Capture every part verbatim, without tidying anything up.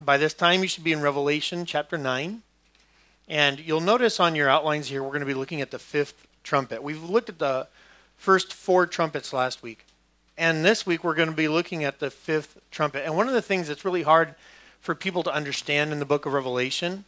By this time, you should be in Revelation chapter nine. And you'll notice on your outlines here, we're going to be looking at the fifth trumpet. We've looked at the first four trumpets last week. And this week, we're going to be looking at the fifth trumpet. And one of the things that's really hard for people to understand in the book of Revelation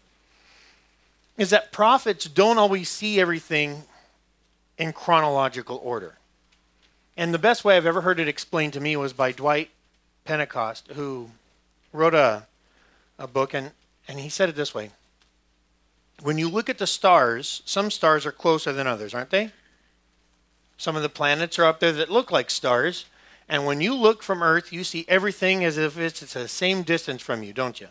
is that prophets don't always see everything in chronological order. And the best way I've ever heard it explained to me was by Dwight Pentecost, who wrote a, a book, and, and he said it this way. When you look at the stars, some stars are closer than others, aren't they? Some of the planets are up there that look like stars. And when you look from Earth, you see everything as if it's, it's the same distance from you, don't you?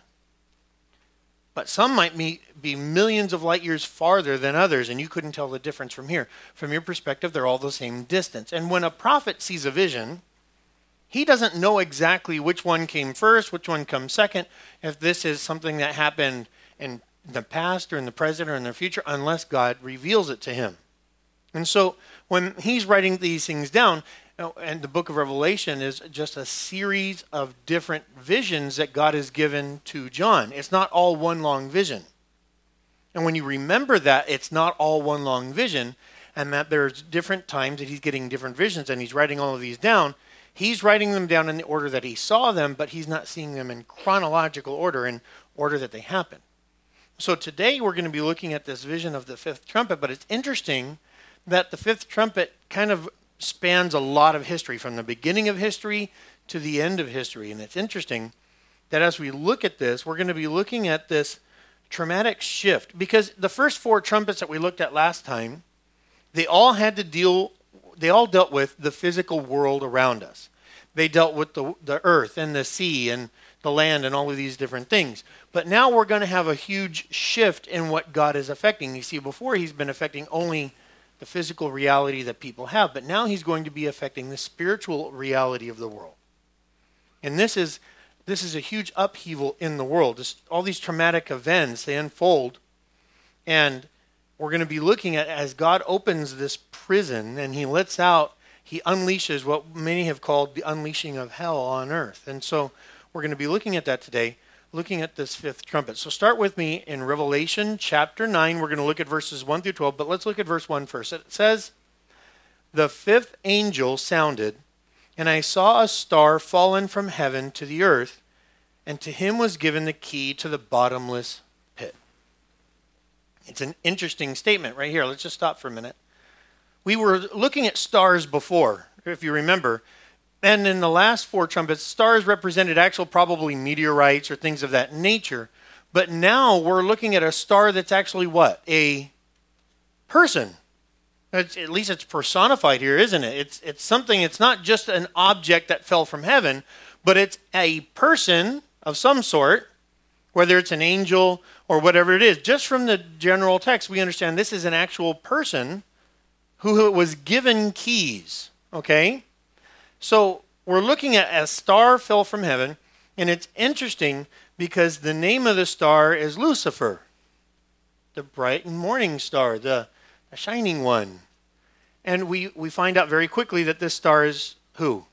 But some might be, be millions of light years farther than others, and you couldn't tell the difference from here. From your perspective, they're all the same distance. And when a prophet sees a vision, he doesn't know exactly which one came first, which one comes second, if this is something that happened in the past or in the present or in the future, unless God reveals it to him. And so when he's writing these things down, and the book of Revelation is just a series of different visions that God has given to John. It's not all one long vision. And when you remember that it's not all one long vision, and that there's different times that he's getting different visions, and he's writing all of these down, he's writing them down in the order that he saw them, but he's not seeing them in chronological order, in order that they happen. So today we're going to be looking at this vision of the fifth trumpet, but it's interesting that the fifth trumpet kind of spans a lot of history, from the beginning of history to the end of history. And it's interesting that as we look at this, we're going to be looking at this traumatic shift, because the first four trumpets that we looked at last time, they all had to deal, they all dealt with the physical world around us. They dealt with the, the earth and the sea and the land and all of these different things. But now we're going to have a huge shift in what God is affecting. You see, before he's been affecting only the physical reality that people have, but now he's going to be affecting the spiritual reality of the world. And this is this is a huge upheaval in the world. Just all these traumatic events, they unfold, and we're going to be looking at as God opens this prison and he lets out, he unleashes what many have called the unleashing of hell on earth. And so we're going to be looking at that today, looking at this fifth trumpet. So start with me in Revelation chapter nine. We're going to look at verses one through twelve, but let's look at verse one first. It says, "The fifth angel sounded, and I saw a star fallen from heaven to the earth, and to him was given the key to the bottomless pit." It's an interesting statement right here. Let's just stop for a minute. We were looking at stars before, if you remember. And in the last four trumpets, stars represented actual probably meteorites or things of that nature. But now we're looking at a star that's actually what? A person. It's, at least it's personified here, isn't it? It's, it's something, it's not just an object that fell from heaven, but it's a person of some sort, whether it's an angel or whatever it is. Just from the general text, we understand this is an actual person who was given keys, okay? So we're looking at a star fell from heaven, and it's interesting because the name of the star is Lucifer, the bright and morning star, the, the shining one. And we, we find out very quickly that this star is who?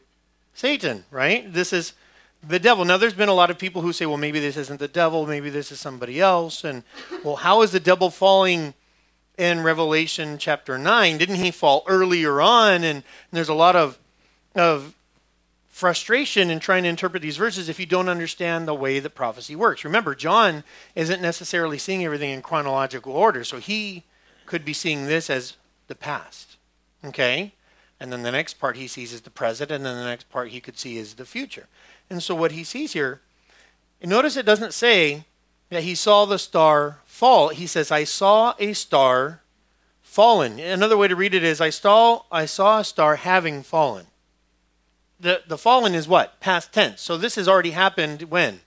Satan, right? This is the devil. Now, there's been a lot of people who say, well, maybe this isn't the devil, maybe this is somebody else. And, well, how is the devil falling in Revelation chapter nine? Didn't he fall earlier on? And, and there's a lot of of frustration in trying to interpret these verses if you don't understand the way that prophecy works. Remember, John isn't necessarily seeing everything in chronological order, so he could be seeing this as the past, okay? And then the next part he sees is the present, and then the next part he could see is the future. And so what he sees here, notice it doesn't say that he saw the star fall. He says, I saw a star fallen. Another way to read it is, I saw, I saw a star having fallen. The the fallen is what? Past tense. So this has already happened when?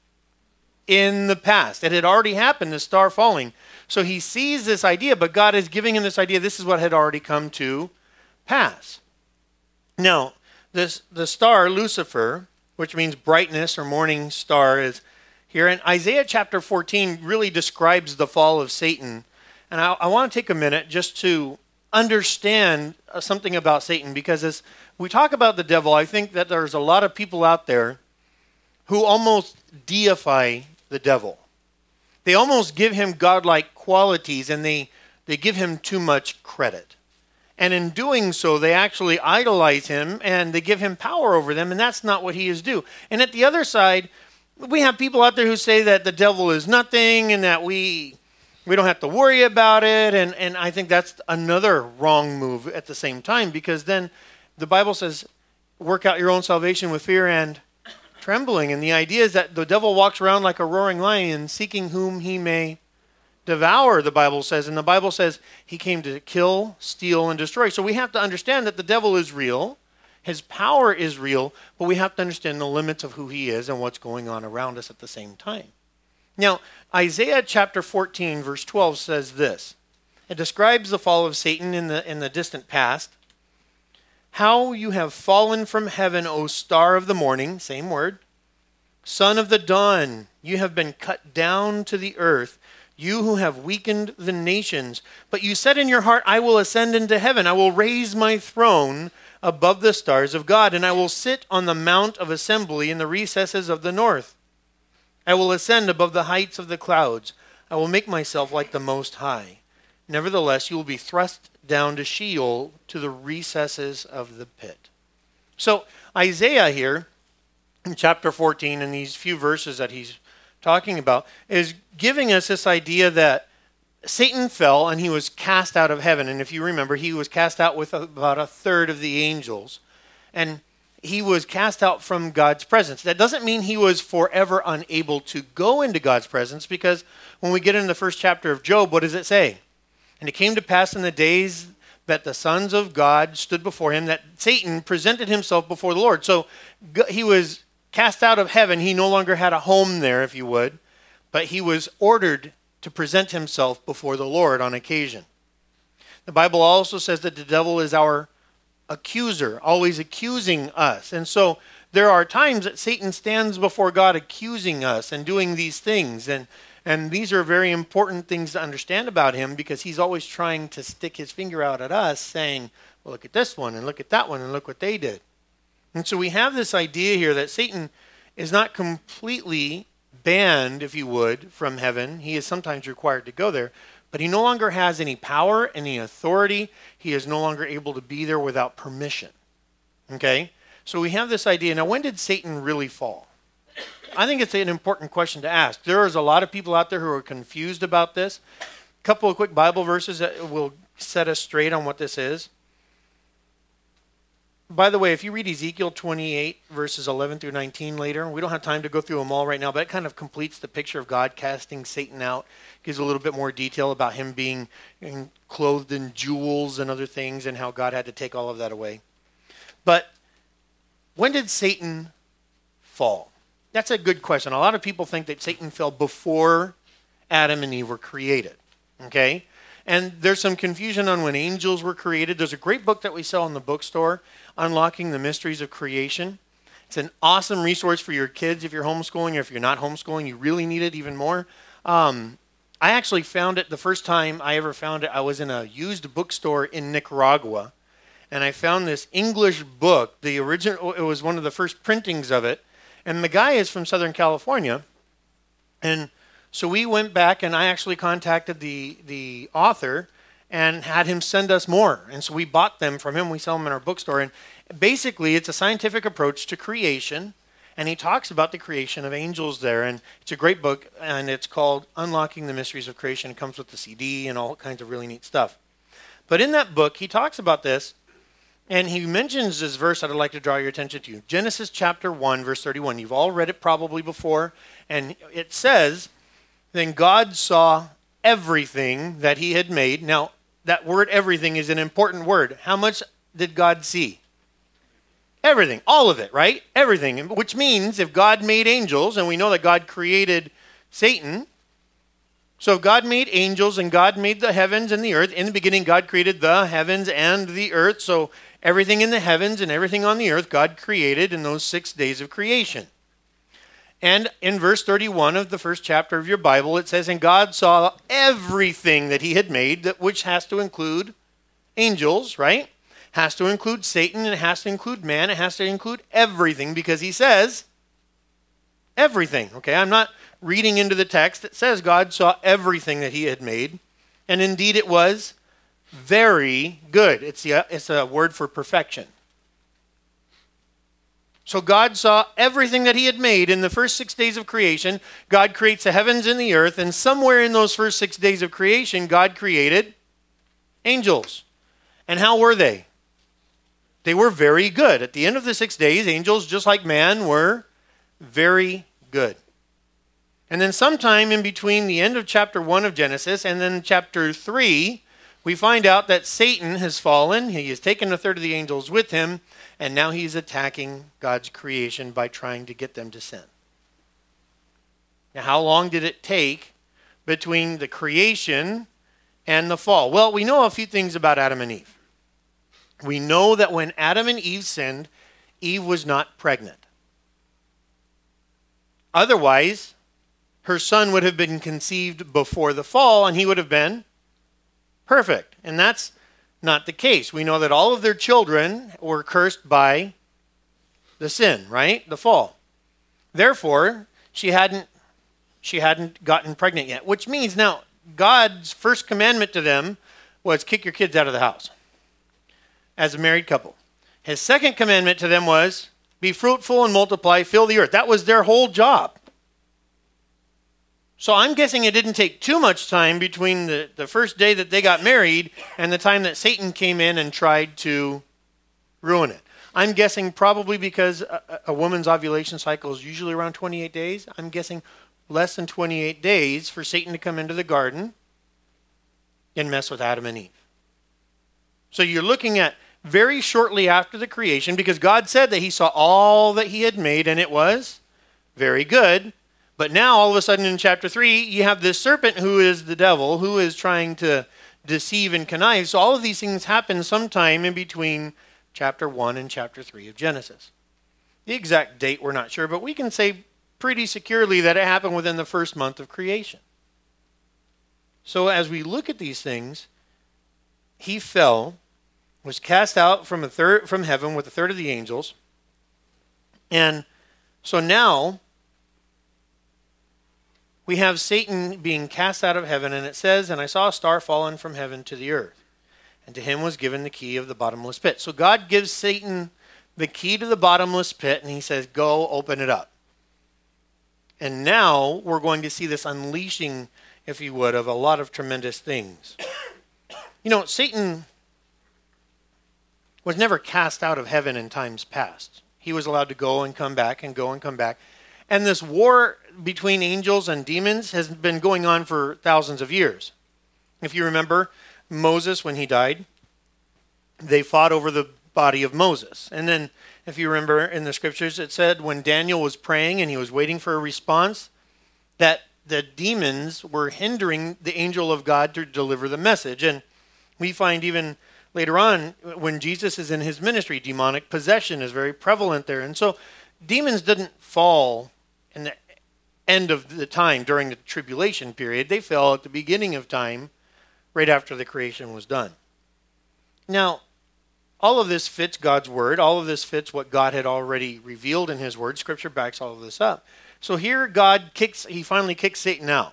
In the past. It had already happened, the star falling. So he sees this idea, but God is giving him this idea. This is what had already come to pass. Now, this the star, Lucifer, which means brightness or morning star, is here. And Isaiah chapter fourteen really describes the fall of Satan. And I, I want to take a minute just to understand something about Satan, because as we talk about the devil, I think that there's a lot of people out there who almost deify the devil. They almost give him godlike qualities, and they, they give him too much credit. And in doing so, they actually idolize him, and they give him power over them, and that's not what he is due. And at the other side, we have people out there who say that the devil is nothing, and that we we don't have to worry about it. And, and I think that's another wrong move at the same time, because then the Bible says, work out your own salvation with fear and trembling. And the idea is that the devil walks around like a roaring lion, seeking whom he may devour, the Bible says. And the Bible says he came to kill, steal, and destroy. So we have to understand that the devil is real. His power is real, but we have to understand the limits of who he is and what's going on around us at the same time. Now, Isaiah chapter fourteen, verse twelve says this. It describes the fall of Satan in the, in the distant past. How you have fallen from heaven, O star of the morning, same word. Son of the dawn, you have been cut down to the earth, you who have weakened the nations. But you said in your heart, I will ascend into heaven. I will raise my throne above the stars of God, and I will sit on the mount of assembly in the recesses of the north. I will ascend above the heights of the clouds. I will make myself like the Most High. Nevertheless, you will be thrust down to Sheol, to the recesses of the pit. So Isaiah here, in chapter fourteen, in these few verses that he's talking about, is giving us this idea that Satan fell and he was cast out of heaven. And if you remember, he was cast out with about a third of the angels. And he was cast out from God's presence. That doesn't mean he was forever unable to go into God's presence, because when we get into the first chapter of Job, what does it say? And it came to pass in the days that the sons of God stood before him, that Satan presented himself before the Lord. So he was cast out of heaven. He no longer had a home there, if you would, but he was ordered to present himself before the Lord on occasion. The Bible also says that the devil is our accuser, always accusing us. And so there are times that Satan stands before God accusing us and doing these things. And, and these are very important things to understand about him, because he's always trying to stick his finger out at us, saying, well, look at this one, and look at that one, and look what they did. And so we have this idea here that Satan is not completely banned, if you would, from heaven. He is sometimes required to go there, but he no longer has any power, any authority. He is no longer able to be there without permission. Okay? So we have this idea. Now, when did Satan really fall? I think it's an important question to ask. There is a lot of people out there who are confused about this. A couple of quick Bible verses that will set us straight on what this is. By the way, if you read Ezekiel twenty-eight, verses eleven through nineteen later, we don't have time to go through them all right now, but it kind of completes the picture of God casting Satan out, gives a little bit more detail about him being clothed in jewels and other things, and how God had to take all of that away. But when did Satan fall? That's a good question. A lot of people think that Satan fell before Adam and Eve were created. Okay? And there's some confusion on when angels were created. There's a great book that we sell in the bookstore, Unlocking the Mysteries of Creation. It's an awesome resource for your kids if you're homeschooling, or if you're not homeschooling, you really need it even more. Um, I actually found it, the first time I ever found it, I was in a used bookstore in Nicaragua, and I found this English book. The original, it was one of the first printings of it, and the guy is from Southern California, and so we went back, and I actually contacted the, the author and had him send us more. And so we bought them from him. We sell them in our bookstore. And basically, it's a scientific approach to creation. And he talks about the creation of angels there. And it's a great book, and it's called Unlocking the Mysteries of Creation. It comes with the C D and all kinds of really neat stuff. But in that book, he talks about this, and he mentions this verse that I'd like to draw your attention to. Genesis chapter one, verse thirty-one. You've all read it probably before. And it says, then God saw everything that he had made. Now, that word everything is an important word. How much did God see? Everything. All of it, right? Everything. Which means if God made angels, and we know that God created Satan, so if God made angels and God made the heavens and the earth, in the beginning God created the heavens and the earth, so everything in the heavens and everything on the earth God created in those six days of creation. And in verse thirty-one of the first chapter of your Bible, it says, and God saw everything that he had made, that which has to include angels, right? Has to include Satan, and it has to include man. It has to include everything, because he says, everything. Okay, I'm not reading into the text. It says God saw everything that he had made. And indeed it was very good. It's, the, it's a word for perfection. So God saw everything that he had made in the first six days of creation. God creates the heavens and the earth. And somewhere in those first six days of creation, God created angels. And how were they? They were very good. At the end of the six days, angels, just like man, were very good. And then sometime in between the end of chapter one of Genesis and then chapter three, we find out that Satan has fallen. He has taken a third of the angels with him, and now he's attacking God's creation by trying to get them to sin. Now, how long did it take between the creation and the fall? Well, we know a few things about Adam and Eve. We know that when Adam and Eve sinned, Eve was not pregnant. Otherwise, her son would have been conceived before the fall, and he would have been perfect. And that's not the case. We know that all of their children were cursed by the sin, right? The fall. Therefore, she hadn't she hadn't gotten pregnant yet, which means now God's first commandment to them was kick your kids out of the house as a married couple. His second commandment to them was be fruitful and multiply, fill the earth. That was their whole job. So I'm guessing it didn't take too much time between the, the first day that they got married and the time that Satan came in and tried to ruin it. I'm guessing probably because a, a woman's ovulation cycle is usually around twenty-eight days. I'm guessing less than twenty-eight days for Satan to come into the garden and mess with Adam and Eve. So you're looking at very shortly after the creation, because God said that he saw all that he had made and it was very good. But now, all of a sudden in chapter three, you have this serpent who is the devil, who is trying to deceive and connive. So all of these things happen sometime in between chapter one and chapter three of Genesis. The exact date we're not sure, but we can say pretty securely that it happened within the first month of creation. So as we look at these things, he fell, was cast out from a third from heaven with a third of the angels. And so now we have Satan being cast out of heaven, and it says, and I saw a star fallen from heaven to the earth, and to him was given the key of the bottomless pit. So God gives Satan the key to the bottomless pit, and he says, go open it up. And now we're going to see this unleashing, if you would, of a lot of tremendous things. You know, Satan was never cast out of heaven in times past. He was allowed to go and come back and go and come back. And this war between angels and demons has been going on for thousands of years. If you remember, Moses, when he died, they fought over the body of Moses. And then, if you remember in the scriptures, it said when Daniel was praying and he was waiting for a response, that the demons were hindering the angel of God to deliver the message. And we find even later on, when Jesus is in his ministry, demonic possession is very prevalent there. And so demons didn't fall in the end of the time during the tribulation period. They fell at the beginning of time, right after the creation was done. Now, all of this fits God's word. All of this fits what God had already revealed in his word. Scripture backs all of this up. So here God kicks, he finally kicks Satan out.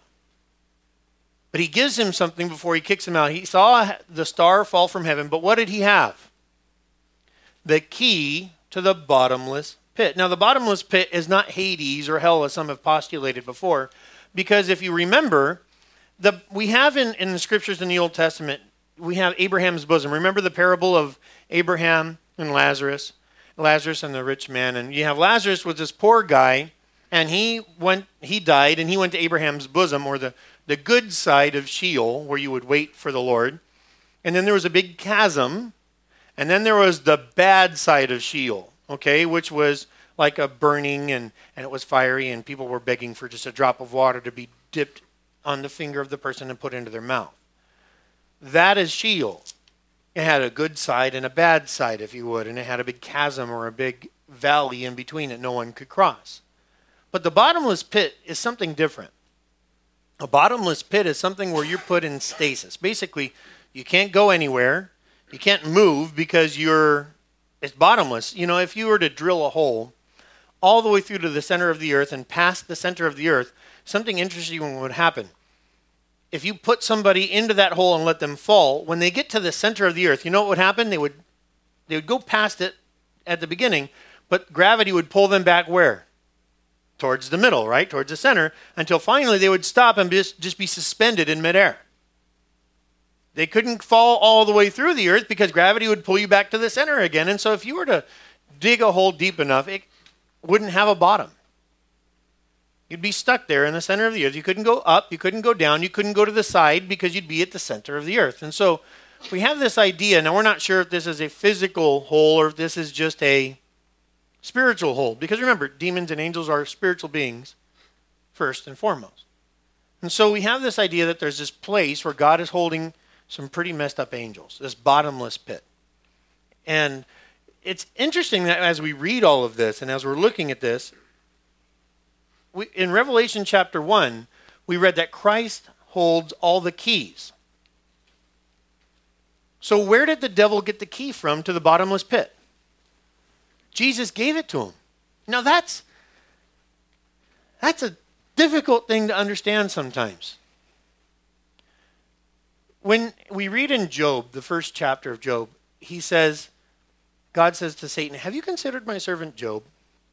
But he gives him something before he kicks him out. He saw the star fall from heaven, but what did he have? The key to the bottomless pit. Now, the bottomless pit is not Hades or hell, as some have postulated before, because if you remember, the we have in, in the scriptures in the Old Testament, we have Abraham's bosom. Remember the parable of Abraham and Lazarus, Lazarus and the rich man, and you have Lazarus was this poor guy, and he went, he died, and he went to Abraham's bosom, or the, the good side of Sheol, where you would wait for the Lord. And then there was a big chasm, and then there was the bad side of Sheol. Okay, which was like a burning and, and it was fiery and people were begging for just a drop of water to be dipped on the finger of the person and put into their mouth. That is Sheol. It had a good side and a bad side, if you would, and it had a big chasm or a big valley in between that no one could cross. But the bottomless pit is something different. A bottomless pit is something where you're put in stasis. Basically, you can't go anywhere. You can't move because you're... It's bottomless. You know, if you were to drill a hole all the way through to the center of the earth and past the center of the earth, something interesting would happen. If you put somebody into that hole and let them fall, when they get to the center of the earth, you know what would happen? They would they would go past it at the beginning, but gravity would pull them back where? Towards the middle, right? Towards the center, until finally they would stop and just, just be suspended in midair. They couldn't fall all the way through the earth because gravity would pull you back to the center again. And so if you were to dig a hole deep enough, it wouldn't have a bottom. You'd be stuck there in the center of the earth. You couldn't go up, you couldn't go down, you couldn't go to the side because you'd be at the center of the earth. And so we have this idea. Now, we're not sure if this is a physical hole or if this is just a spiritual hole. Because remember, demons and angels are spiritual beings first and foremost. And so we have this idea that there's this place where God is holding some pretty messed up angels, this bottomless pit. And it's interesting that as we read all of this and as we're looking at this, we, in Revelation chapter one, we read that Christ holds all the keys. So where did the devil get the key from to the bottomless pit? Jesus gave it to him. Now that's, that's a difficult thing to understand sometimes. When we read in Job, the first chapter of Job, he says, God says to Satan, have you considered my servant Job?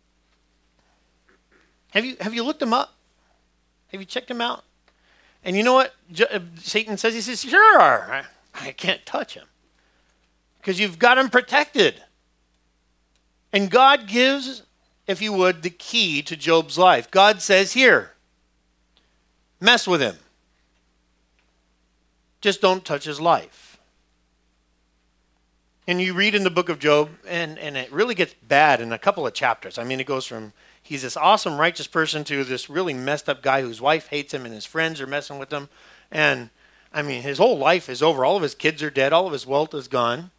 Have you, have you looked him up? Have you checked him out? And you know what Jo- Satan says? He says, sure, I, I can't touch him because you've got him protected. And God gives, if you would, the key to Job's life. God says, here, mess with him. Just don't touch his life. And you read in the book of Job, and, and it really gets bad in a couple of chapters. I mean, it goes from he's this awesome, righteous person to this really messed up guy whose wife hates him and his friends are messing with him. And, I mean, his whole life is over. All of his kids are dead. All of his wealth is gone.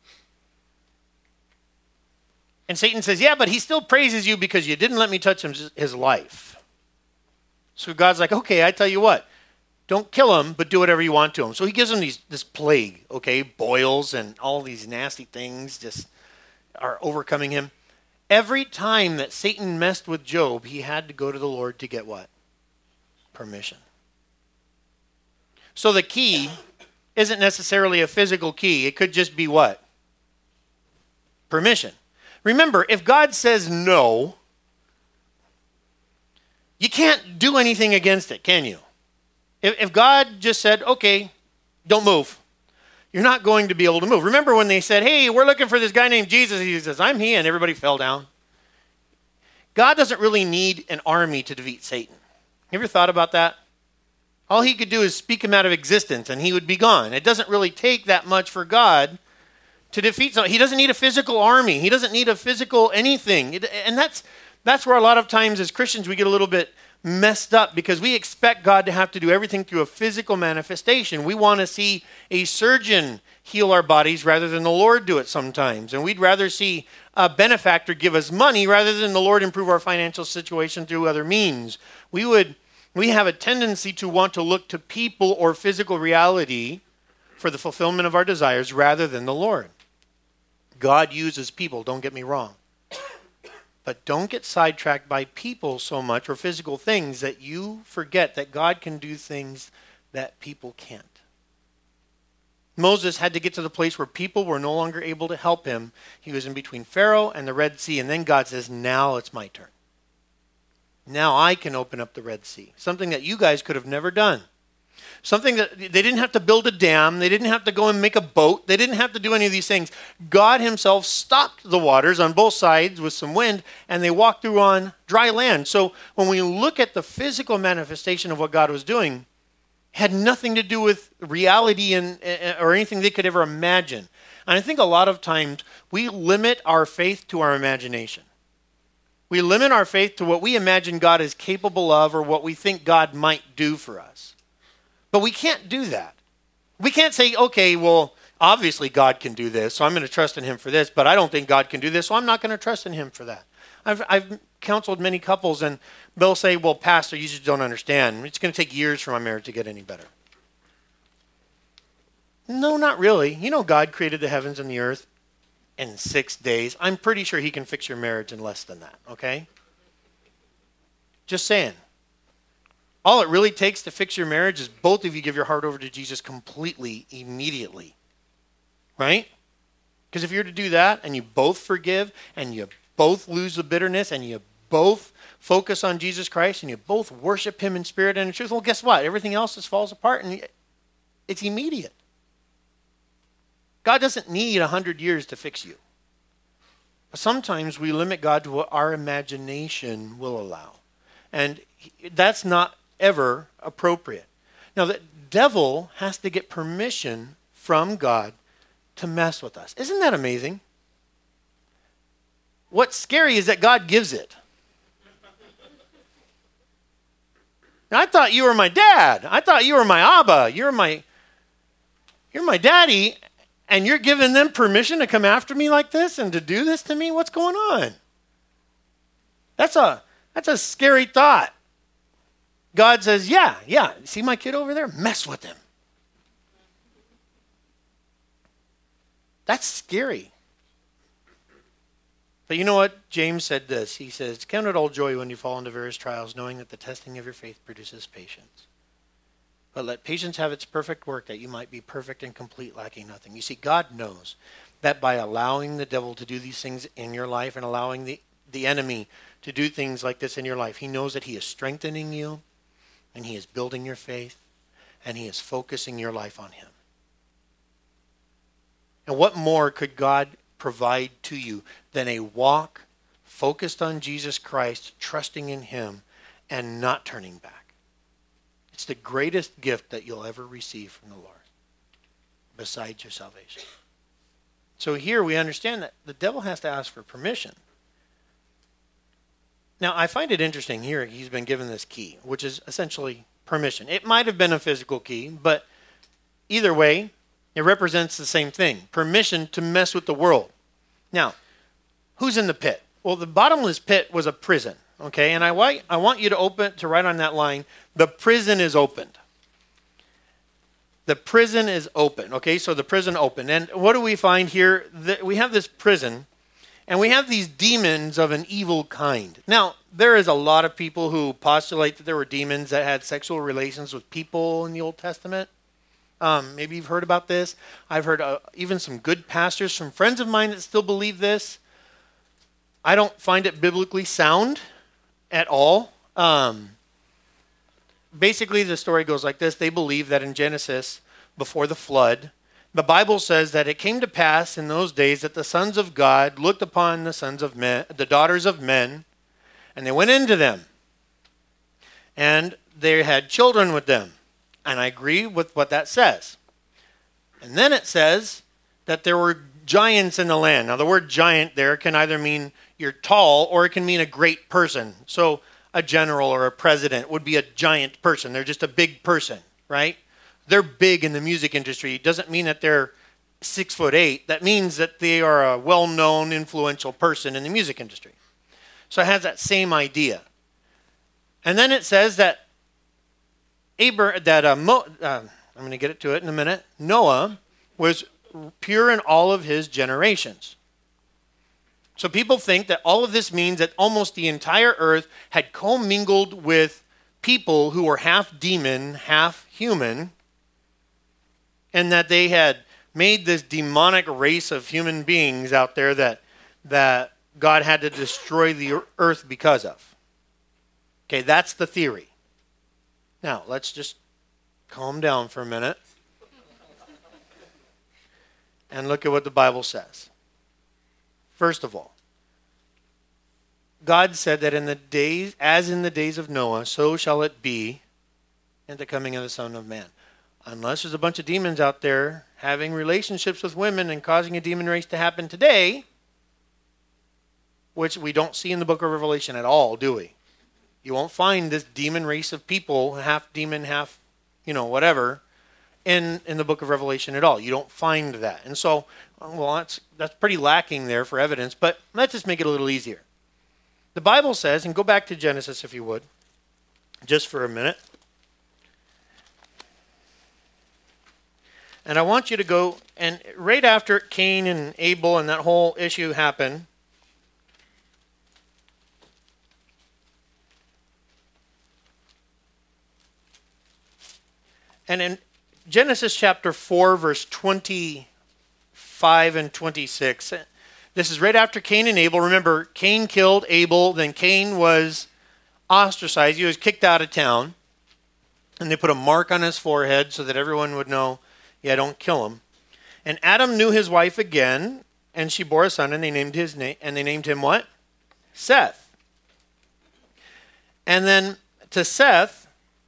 And Satan says, yeah, but he still praises you because you didn't let me touch his, his life. So God's like, okay, I tell you what. Don't kill him, but do whatever you want to him. So he gives him these this plague, okay, boils and all these nasty things just are overcoming him. Every time that Satan messed with Job, he had to go to the Lord to get what? Permission. So the key isn't necessarily a physical key. It could just be what? Permission. Remember, if God says no, you can't do anything against it, can you? If, if God just said, okay, don't move, you're not going to be able to move. Remember when they said, hey, we're looking for this guy named Jesus. He says, I'm he, and everybody fell down. God doesn't really need an army to defeat Satan. You ever thought about that? All he could do is speak him out of existence, and he would be gone. It doesn't really take that much for God to defeat someone. He doesn't need a physical army. He doesn't need a physical anything. It, and that's that's where a lot of times as Christians we get a little bit messed up because we expect God to have to do everything through a physical manifestation. We want to see a surgeon heal our bodies rather than the Lord do it sometimes. And we'd rather see a benefactor give us money rather than the Lord improve our financial situation through other means. We would we have a tendency to want to look to people or physical reality for the fulfillment of our desires rather than the Lord. God uses people, don't get me wrong. But don't get sidetracked by people so much or physical things that you forget that God can do things that people can't. Moses had to get to the place where people were no longer able to help him. He was in between Pharaoh and the Red Sea, and then God says, now it's my turn. Now I can open up the Red Sea, something that you guys could have never done. Something that they didn't have to build a dam. They didn't have to go and make a boat. They didn't have to do any of these things. God himself stopped the waters on both sides with some wind, and they walked through on dry land. So when we look at the physical manifestation of what God was doing, it had nothing to do with reality and, or anything they could ever imagine. And I think a lot of times we limit our faith to our imagination. We limit our faith to what we imagine God is capable of or what we think God might do for us. But we can't do that. We can't say, okay, well, obviously God can do this, so I'm going to trust in him for this, but I don't think God can do this, so I'm not going to trust in him for that. I've, I've counseled many couples, and they'll say, well, Pastor, you just don't understand. It's going to take years for my marriage to get any better. No, not really. You know God created the heavens and the earth in six days. I'm pretty sure he can fix your marriage in less than that, okay? Just saying. All it really takes to fix your marriage is both of you give your heart over to Jesus completely, immediately. Right? Because if you're to do that and you both forgive and you both lose the bitterness and you both focus on Jesus Christ and you both worship him in spirit and in truth, well, guess what? Everything else just falls apart and it's immediate. God doesn't need a hundred years to fix you. But sometimes we limit God to what our imagination will allow. And that's not ever appropriate. Now, the devil has to get permission from God to mess with us. Isn't that amazing? What's scary is that God gives it. Now, I thought you were my dad. I thought you were my Abba. You're my, you're my daddy, and you're giving them permission to come after me like this and to do this to me? What's going on? That's a that's a scary thought. God says, yeah, yeah, see my kid over there? Mess with him. That's scary. But you know what? James said this. He says, count it all joy when you fall into various trials, knowing that the testing of your faith produces patience. But let patience have its perfect work, that you might be perfect and complete, lacking nothing. You see, God knows that by allowing the devil to do these things in your life and allowing the, the enemy to do things like this in your life, he knows that he is strengthening you and he is building your faith and he is focusing your life on him. And what more could God provide to you than a walk focused on Jesus Christ, trusting in him, and not turning back? It's the greatest gift that you'll ever receive from the Lord, besides your salvation. So here we understand that the devil has to ask for permission. Now, I find it interesting here, he's been given this key, which is essentially permission. It might have been a physical key, but either way, it represents the same thing, permission to mess with the world. Now, who's in the pit? Well, the bottomless pit was a prison, okay? And I want, I want you to open, to write on that line, the prison is opened. The prison is open, okay? So the prison opened. And what do we find here? The, we have this prison, and we have these demons of an evil kind. Now, there is a lot of people who postulate that there were demons that had sexual relations with people in the Old Testament. Um, maybe you've heard about this. I've heard uh, even some good pastors, some friends of mine that still believe this. I don't find it biblically sound at all. Um, basically, the story goes like this. They believe that in Genesis, before the flood, the Bible says that it came to pass in those days that the sons of God looked upon the sons of men, the daughters of men, and they went into them. And they had children with them. And I agree with what that says. And then it says that there were giants in the land. Now, the word giant there can either mean you're tall or it can mean a great person. So a general or a president would be a giant person. They're just a big person, right? They're big in the music industry. It doesn't mean that they're six foot eight. That means that they are a well-known, influential person in the music industry. So it has that same idea. And then it says that Abra- that uh, Mo- uh, I'm going to get it to it in a minute. Noah was pure in all of his generations. So people think that all of this means that almost the entire earth had commingled with people who were half demon, half human, and that they had made this demonic race of human beings out there that that God had to destroy the earth because of. Okay, that's the theory. Now, let's just calm down for a minute and look at what the Bible says. First of all, God said that in the days, as in the days of Noah, so shall it be at the coming of the Son of Man. Unless there's a bunch of demons out there having relationships with women and causing a demon race to happen today, which we don't see in the book of Revelation at all, do we? You won't find this demon race of people, half demon, half, you know, whatever, in, in the book of Revelation at all. You don't find that. And so, well, that's, that's pretty lacking there for evidence, but let's just make it a little easier. The Bible says, and go back to Genesis if you would, just for a minute. And I want you to go, and right after Cain and Abel and that whole issue happened, And in Genesis chapter four, verse twenty-five and twenty-six, this is right after Cain and Abel. Remember, Cain killed Abel, then Cain was ostracized. He was kicked out of town. And they put a mark on his forehead so that everyone would know, yeah, don't kill him. And Adam knew his wife again, and she bore a son, and they named his name, and they named him what? Seth. And then to Seth,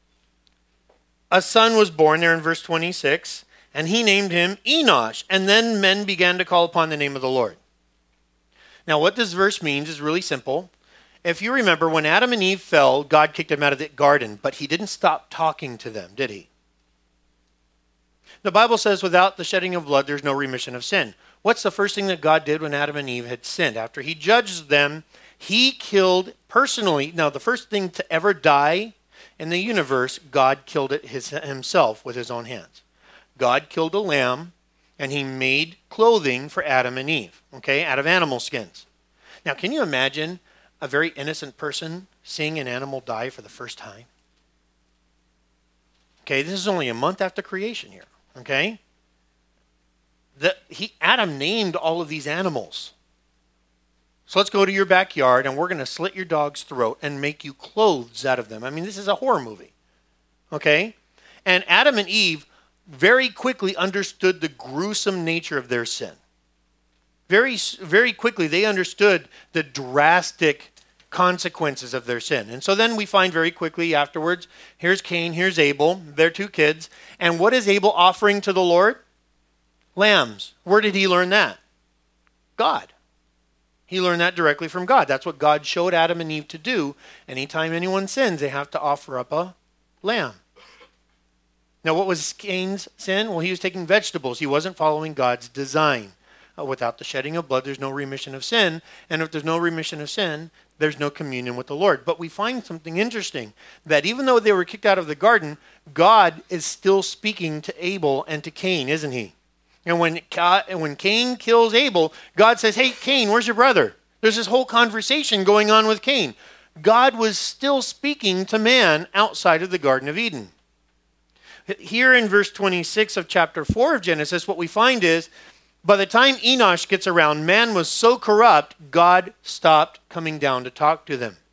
a son was born there in verse twenty-six, and he named him Enosh. And then men began to call upon the name of the Lord. Now, what this verse means is really simple. If you remember, when Adam and Eve fell, God kicked them out of the garden, but he didn't stop talking to them, did he? The Bible says without the shedding of blood, there's no remission of sin. What's the first thing that God did when Adam and Eve had sinned? After he judged them, he killed personally. Now, the first thing to ever die in the universe, God killed it his, himself with his own hands. God killed a lamb, and he made clothing for Adam and Eve, okay, out of animal skins. Now, can you imagine a very innocent person seeing an animal die for the first time? Okay, this is only a month after creation here, okay? The, he, Adam named all of these animals. So let's go to your backyard, and we're going to slit your dog's throat and make you clothes out of them. I mean, this is a horror movie, okay? And Adam and Eve very quickly understood the gruesome nature of their sin. Very, very quickly, they understood the drastic consequences of their sin. And so then we find very quickly afterwards, here's Cain, here's Abel, their two kids. And what is Abel offering to the Lord? Lambs. Where did he learn that? God. He learned that directly from God. That's what God showed Adam and Eve to do. Anytime anyone sins, they have to offer up a lamb. Now, what was Cain's sin? Well, he was taking vegetables. He wasn't following God's design. Uh, without the shedding of blood, there's no remission of sin. And if there's no remission of sin, there's no communion with the Lord. But we find something interesting, that even though they were kicked out of the garden, God is still speaking to Abel and to Cain, isn't he? And when, when Cain kills Abel, God says, hey, Cain, where's your brother? There's this whole conversation going on with Cain. God was still speaking to man outside of the Garden of Eden. Here in verse twenty-six of chapter four of Genesis, what we find is, by the time Enosh gets around, man was so corrupt, God stopped coming down to talk to them.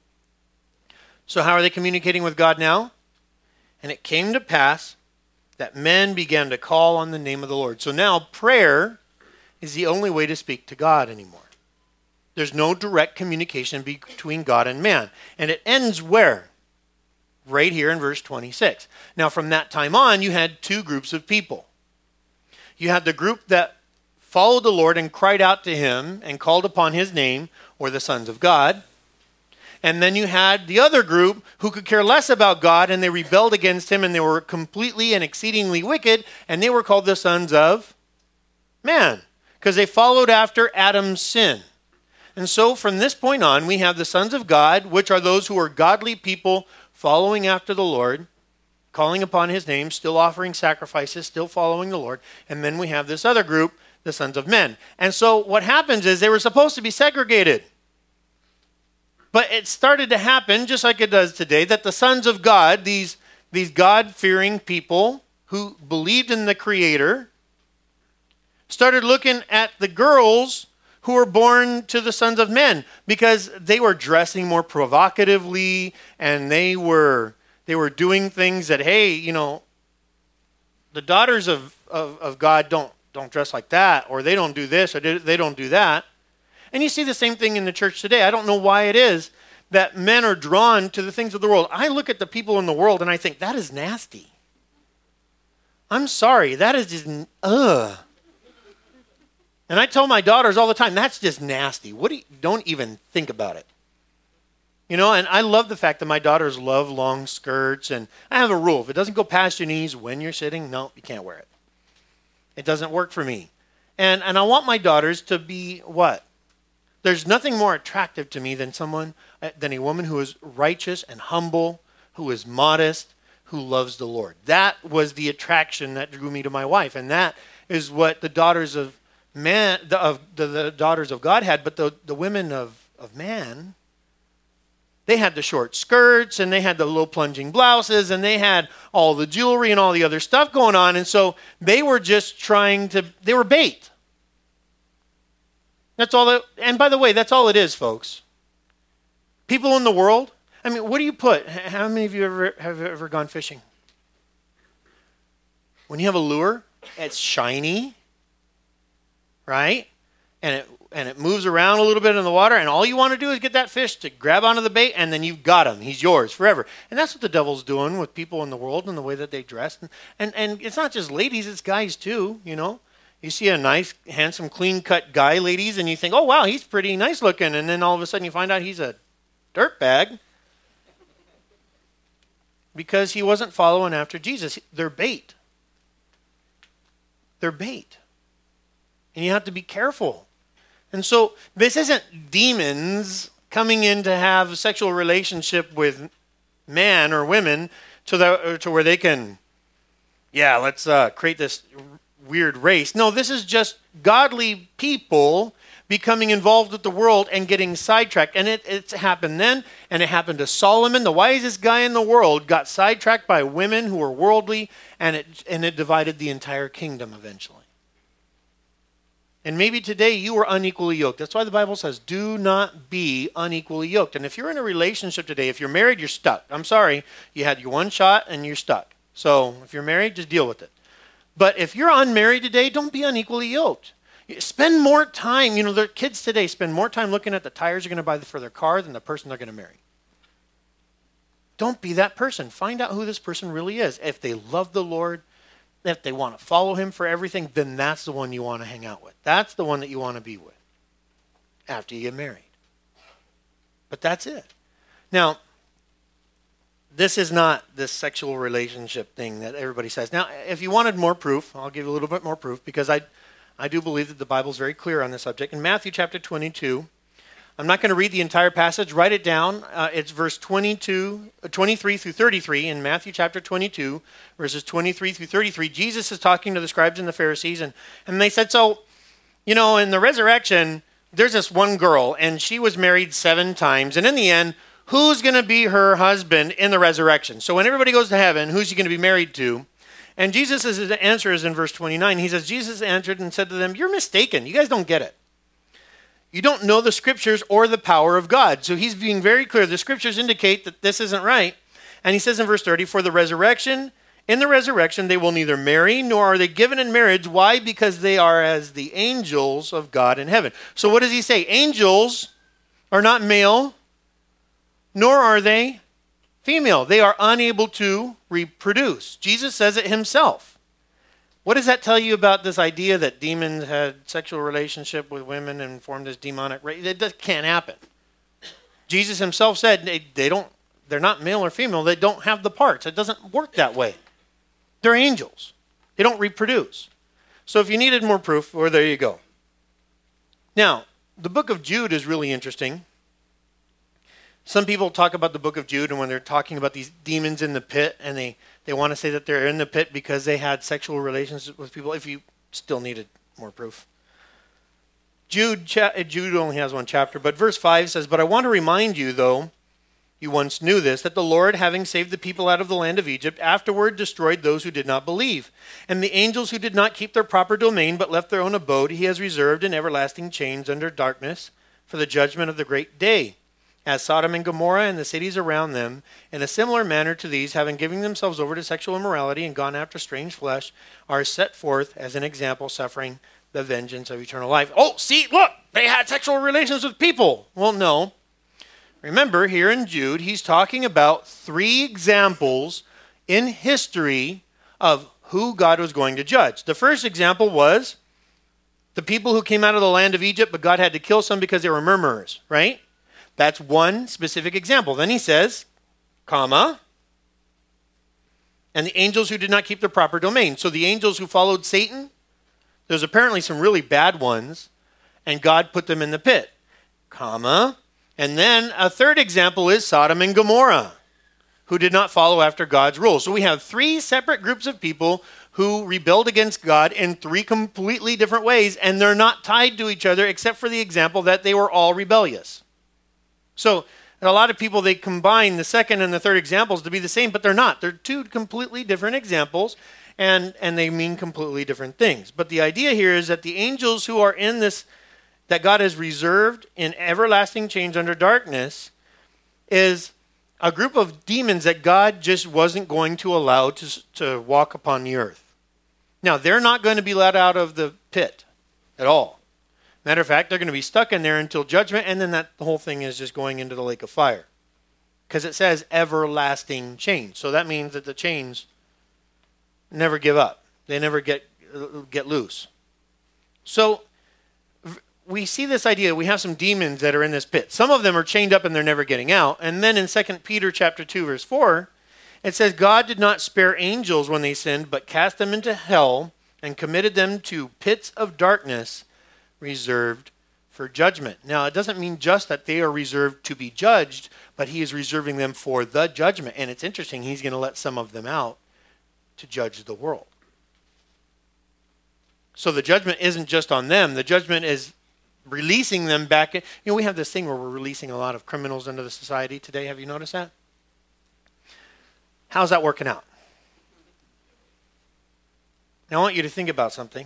So how are they communicating with God now? And it came to pass that men began to call on the name of the Lord. So now prayer is the only way to speak to God anymore. There's no direct communication between God and man. And it ends where? Right here in verse twenty-six. Now from that time on, you had two groups of people. You had the group that followed the Lord and cried out to him and called upon his name, or the sons of God. And then you had the other group who could care less about God, and they rebelled against him, and they were completely and exceedingly wicked, and they were called the sons of man, because they followed after Adam's sin. And so from this point on, we have the sons of God, which are those who are godly people following after the Lord, calling upon his name, still offering sacrifices, still following the Lord. And then we have this other group, the sons of men. And so what happens is they were supposed to be segregated. But it started to happen, just like it does today, that the sons of God, these, these God-fearing people who believed in the Creator, started looking at the girls who were born to the sons of men, because they were dressing more provocatively, and they were they were doing things that, hey, you know, the daughters of, of, of God don't don't dress like that, or they don't do this, or they don't do that. And you see the same thing in the church today. I don't know why it is that men are drawn to the things of the world. I look at the people in the world and I think, that is nasty. I'm sorry, that is just, ugh. And I tell my daughters all the time, that's just nasty. What do you, don't even think about it. You know, and I love the fact that my daughters love long skirts, and I have a rule. If it doesn't go past your knees when you're sitting, no, you can't wear it. It doesn't work for me. And and I want my daughters to be what? There's nothing more attractive to me than someone, than a woman who is righteous and humble, who is modest, who loves the Lord. That was the attraction that drew me to my wife, and that is what the daughters of man, the, of the, the daughters of God had. But the the women of of man, They had the short skirts, and they had the low plunging blouses, and they had all the jewelry and all the other stuff going on. And so they were just trying to, they were bait. That's all that, and by the way, that's all it is, folks. People in the world, I mean, what do you put? How many of you ever have ever gone fishing? When you have a lure, it's shiny, right? And it and it moves around a little bit in the water, and all you want to do is get that fish to grab onto the bait, and then you've got him. He's yours forever. And that's what the devil's doing with people in the world and the way that they dress. And, and, and it's not just ladies, it's guys too, you know. You see a nice, handsome, clean-cut guy, ladies, and you think, oh, wow, he's pretty nice looking. And then all of a sudden you find out he's a dirtbag because he wasn't following after Jesus. They're bait. They're bait. And you have to be careful. And so this isn't demons coming in to have a sexual relationship with man or women to the to where they can, yeah, let's uh, create this weird race. No, this is just godly people becoming involved with the world and getting sidetracked. And it, it's happened then, and it happened to Solomon, the wisest guy in the world, got sidetracked by women who were worldly, and it and it divided the entire kingdom eventually. And maybe today you are unequally yoked. That's why the Bible says, do not be unequally yoked. And if you're in a relationship today, if you're married, you're stuck. I'm sorry. You had your one shot and you're stuck. So if you're married, just deal with it. But if you're unmarried today, don't be unequally yoked. Spend more time. You know, the kids today spend more time looking at the tires they're going to buy for their car than the person they're going to marry. Don't be that person. Find out who this person really is. If they love the Lord, if they want to follow him for everything, then that's the one you want to hang out with. That's the one that you want to be with after you get married. But that's it. Now, this is not this sexual relationship thing that everybody says. Now, if you wanted more proof, I'll give you a little bit more proof, because I, I do believe that the Bible is very clear on this subject. In Matthew chapter twenty-two, I'm not going to read the entire passage. Write it down. Uh, it's verse twenty-two, twenty-three through thirty-three in Matthew chapter twenty-two, verses twenty-three through thirty-three. Jesus is talking to the scribes and the Pharisees, and, and they said, so, you know, in the resurrection, there's this one girl, and she was married seven times, and in the end, who's going to be her husband in the resurrection? So when everybody goes to heaven, who's he going to be married to? And Jesus' answer is in verse twenty-nine. He says, Jesus answered and said to them, you're mistaken. You guys don't get it. You don't know the scriptures or the power of God. So he's being very clear. The scriptures indicate that this isn't right. And he says in verse thirty, for the resurrection, in the resurrection, they will neither marry nor are they given in marriage. Why? Because they are as the angels of God in heaven. So what does he say? Angels are not male, nor are they female. They are unable to reproduce. Jesus says it himself. What does that tell you about this idea that demons had sexual relationship with women and formed this demonic race? It just can't happen. Jesus himself said they, they don't, they're not male or female. They don't have the parts. It doesn't work that way. They're angels. They don't reproduce. So if you needed more proof, well, there you go. Now, the book of Jude is really interesting. Some people talk about the book of Jude, and when they're talking about these demons in the pit, and they, they want to say that they're in the pit because they had sexual relations with people, if you still needed more proof. Jude, cha- Jude only has one chapter, but verse five says, but I want to remind you, though you once knew this, that the Lord, having saved the people out of the land of Egypt, afterward destroyed those who did not believe. And the angels who did not keep their proper domain, but left their own abode, he has reserved in everlasting chains under darkness for the judgment of the great day. As Sodom and Gomorrah and the cities around them, in a similar manner to these, having given themselves over to sexual immorality and gone after strange flesh, are set forth as an example, suffering the vengeance of eternal life. Oh, see, look, they had sexual relations with people. Well, no. Remember, here in Jude, he's talking about three examples in history of who God was going to judge. The first example was the people who came out of the land of Egypt, but God had to kill some because they were murmurers, right? That's one specific example. Then he says, comma, and the angels who did not keep their proper domain. So the angels who followed Satan, there's apparently some really bad ones, and God put them in the pit, comma. And then a third example is Sodom and Gomorrah, who did not follow after God's rules. So we have three separate groups of people who rebelled against God in three completely different ways, and they're not tied to each other except for the example that they were all rebellious. So And a lot of people, they combine the second and the third examples to be the same, but they're not. They're two completely different examples, and, and they mean completely different things. But the idea here is that the angels who are in this, that God has reserved in everlasting chains under darkness, is a group of demons that God just wasn't going to allow to, to walk upon the earth. Now, they're not going to be let out of the pit at all. Matter of fact, they're going to be stuck in there until judgment, and then that the whole thing is just going into the lake of fire. Because it says everlasting chains. So that means that the chains never give up. They never get get loose. So we see this idea. We have some demons that are in this pit. Some of them are chained up and they're never getting out. And then in Second Peter chapter two, verse four, it says, God did not spare angels when they sinned, but cast them into hell and committed them to pits of darkness reserved for judgment. Now, it doesn't mean just that they are reserved to be judged, but he is reserving them for the judgment. And it's interesting, he's going to let some of them out to judge the world. So the judgment isn't just on them. The judgment is releasing them back in. You know, we have this thing where we're releasing a lot of criminals into the society today. Have you noticed that? How's that working out? Now I want you to think about something.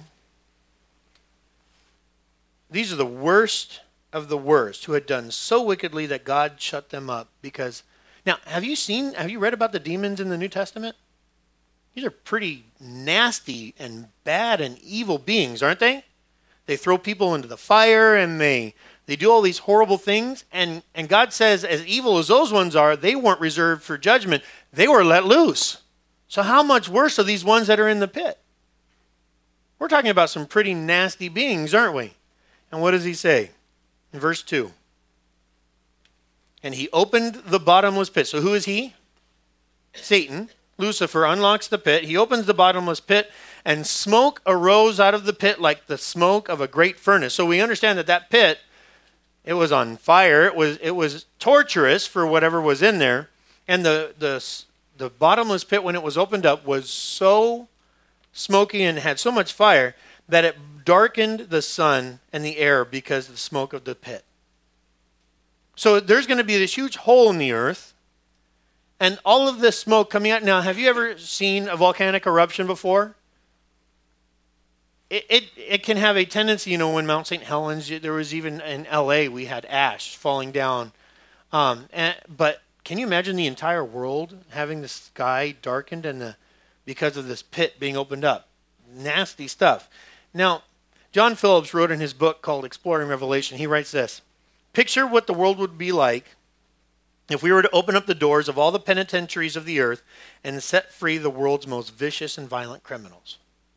These are the worst of the worst who had done so wickedly that God shut them up because... Now, have you seen, have you read about the demons in the New Testament? These are pretty nasty and bad and evil beings, aren't they? They throw people into the fire and they they do all these horrible things. And, and God says, as evil as those ones are, they weren't reserved for judgment. They were let loose. So how much worse are these ones that are in the pit? We're talking about some pretty nasty beings, aren't we? And what does he say? In verse two. And he opened the bottomless pit. So who is he? Satan. Lucifer unlocks the pit. He opens the bottomless pit, and smoke arose out of the pit like the smoke of a great furnace. So we understand that that pit, it was on fire. It was it was torturous for whatever was in there. And the the the bottomless pit, when it was opened up, was so smoky and had so much fire that it darkened the sun and the air because of the smoke of the pit. So there's going to be this huge hole in the earth. And all of this smoke coming out. Now, have you ever seen a volcanic eruption before? It, it it can have a tendency, you know, when Mount Saint Helens, there was even in L A, we had ash falling down. Um, and, but can you imagine the entire world having the sky darkened and the because of this pit being opened up? Nasty stuff. Now, John Phillips wrote in his book called Exploring Revelation, he writes this: picture what the world would be like if we were to open up the doors of all the penitentiaries of the earth and set free the world's most vicious and violent criminals.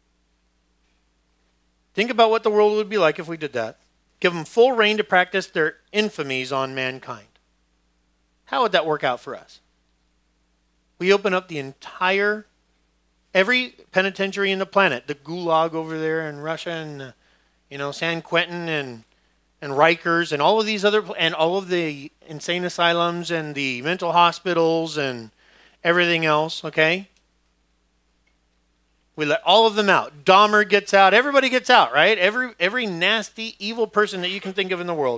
Think about what the world would be like if we did that. Give them full reign to practice their infamies on mankind. How would that work out for us? We open up the entire, every penitentiary in the planet, the Gulag over there in Russia and, uh, you know, San Quentin and and Rikers and all of these other, and all of the insane asylums and the mental hospitals and everything else, okay? We let all of them out. Dahmer gets out. Everybody gets out, right? Every every nasty, evil person that you can think of in the world.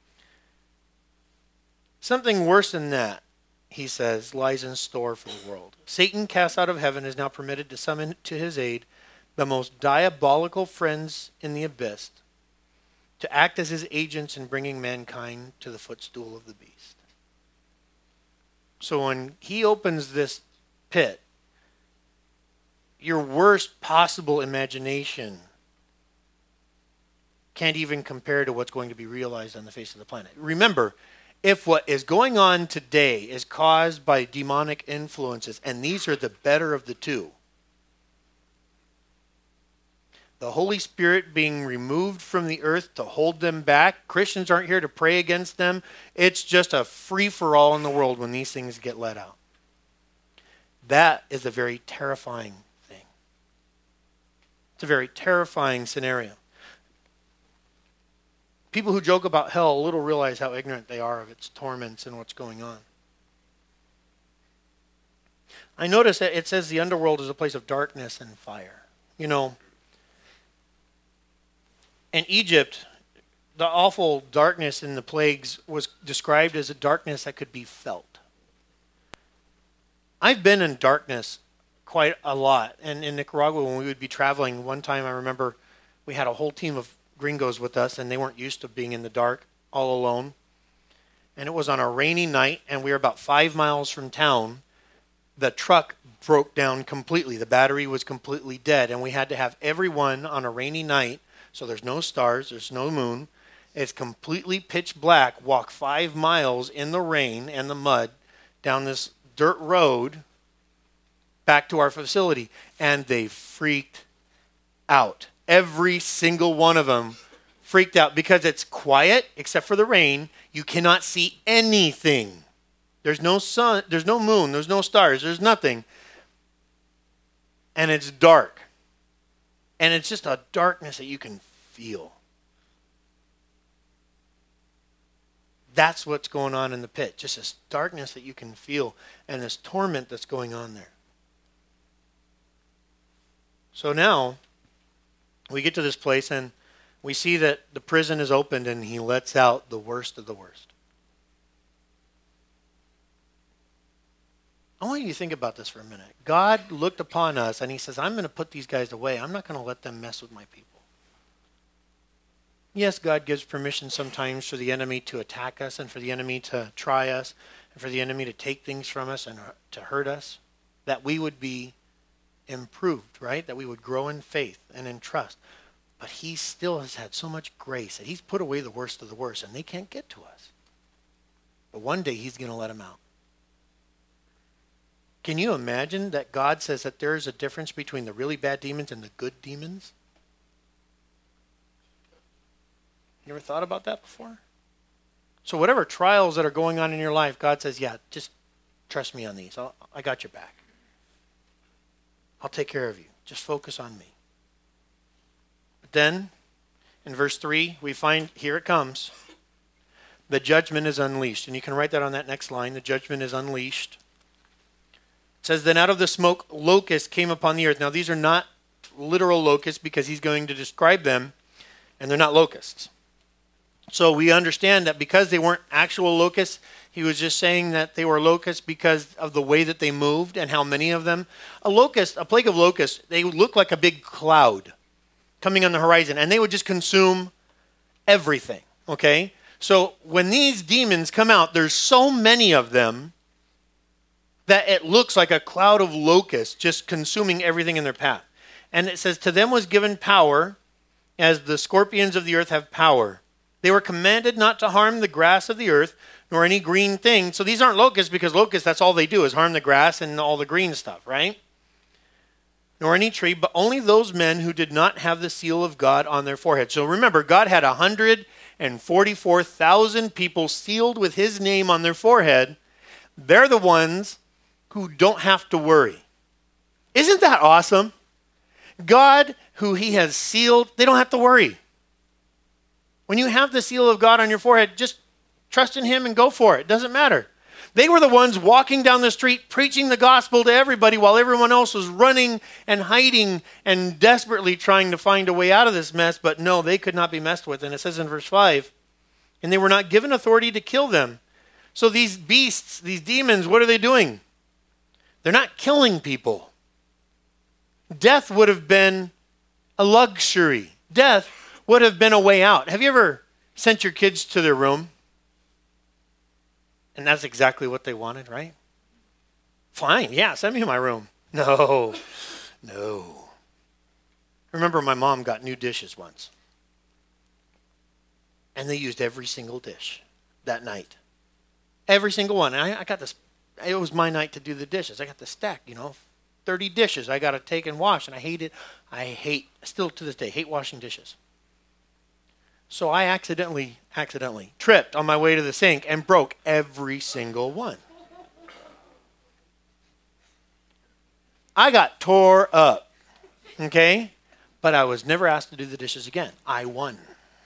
Something worse than that, he says, lies in store for the world. Satan, cast out of heaven, is now permitted to summon to his aid the most diabolical friends in the abyss, to act as his agents in bringing mankind to the footstool of the beast. So when he opens this pit, your worst possible imagination can't even compare to what's going to be realized on the face of the planet. Remember, if what is going on today is caused by demonic influences, and these are the better of the two, the Holy Spirit being removed from the earth to hold them back. Christians aren't here to pray against them. It's just a free-for-all in the world when these things get let out. That is a very terrifying thing. It's a very terrifying scenario. People who joke about hell little realize how ignorant they are of its torments and what's going on. I notice that it says the underworld is a place of darkness and fire. You know, in Egypt, the awful darkness in the plagues was described as a darkness that could be felt. I've been in darkness quite a lot. And in Nicaragua, when we would be traveling, one time I remember we had a whole team of gringos with us, and they weren't used to being in the dark all alone. And it was on a rainy night, and we were about five miles from town. The truck broke down completely. The battery was completely dead, and we had to have everyone on a rainy night, so there's no stars, there's no moon. It's completely pitch black, walk five miles in the rain and the mud down this dirt road back to our facility. And they freaked out. Every single one of them freaked out because it's quiet except for the rain. You cannot see anything. There's no sun, there's no moon, there's no stars, there's nothing. And it's dark. And it's just a darkness that you can feel. That's what's going on in the pit. Just this darkness that you can feel and this torment that's going on there. So now we get to this place and we see that the prison is opened and he lets out the worst of the worst. I want you to think about this for a minute. God looked upon us and he says, I'm going to put these guys away. I'm not going to let them mess with my people. Yes, God gives permission sometimes for the enemy to attack us and for the enemy to try us and for the enemy to take things from us and to hurt us, that we would be improved, right? That we would grow in faith and in trust. But he still has had so much grace that he's put away the worst of the worst and they can't get to us. But one day he's going to let them out. Can you imagine that God says that there is a difference between the really bad demons and the good demons? You ever thought about that before? So whatever trials that are going on in your life, God says, yeah, just trust me on these. I'll, I got your back. I'll take care of you. Just focus on me. But then, in verse three, we find, here it comes, the judgment is unleashed. And you can write that on that next line. The judgment is unleashed. It says, then out of the smoke, locusts came upon the earth. Now, these are not literal locusts because he's going to describe them, and they're not locusts. So we understand that because they weren't actual locusts, he was just saying that they were locusts because of the way that they moved and how many of them. A locust, a plague of locusts, they would look like a big cloud coming on the horizon, and they would just consume everything, okay? So when these demons come out, there's so many of them that it looks like a cloud of locusts just consuming everything in their path. And it says, to them was given power, as the scorpions of the earth have power. They were commanded not to harm the grass of the earth, nor any green thing. So these aren't locusts, because locusts, that's all they do, is harm the grass and all the green stuff, right? Nor any tree, but only those men who did not have the seal of God on their forehead. So remember, God had one hundred forty-four thousand people sealed with his name on their forehead. They're the ones who don't have to worry. Isn't that awesome? God, who he has sealed, they don't have to worry. When you have the seal of God on your forehead, just trust in him and go for it. It doesn't matter. They were the ones walking down the street preaching the gospel to everybody while everyone else was running and hiding and desperately trying to find a way out of this mess. But no, they could not be messed with. And it says in verse five, and they were not given authority to kill them. So these beasts, these demons, what are they doing? They're not killing people. Death would have been a luxury. Death would have been a way out. Have you ever sent your kids to their room? And that's exactly what they wanted, right? Fine, yeah, send me to my room. No, no. Remember, my mom got new dishes once. And they used every single dish that night. Every single one. And I, I got this, it was my night to do the dishes. I got the stack, you know, thirty dishes I got to take and wash. And I hate it. I hate, still to this day, hate washing dishes. So I accidentally, accidentally tripped on my way to the sink and broke every single one. I got tore up, okay? But I was never asked to do the dishes again. I won.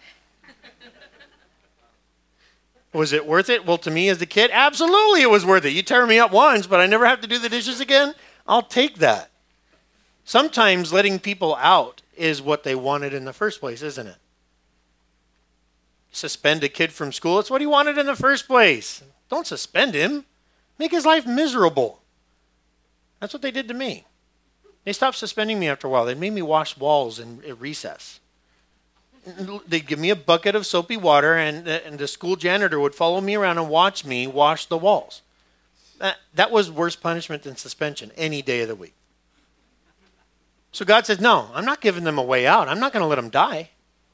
Was it worth it? Well, to me as a kid, absolutely it was worth it. You tear me up once, but I never have to do the dishes again? I'll take that. Sometimes letting people out is what they wanted in the first place, isn't it? suspend a kid from school. It's what he wanted in the first place. Don't suspend him. Make his life miserable. That's what they did to me. They stopped suspending me after a while. They made me wash walls in, in recess. They'd give me a bucket of soapy water, and, and the school janitor would follow me around and watch me wash the walls. That, that was worse punishment than suspension any day of the week. So God says, no, I'm not giving them a way out. I'm not going to let them die.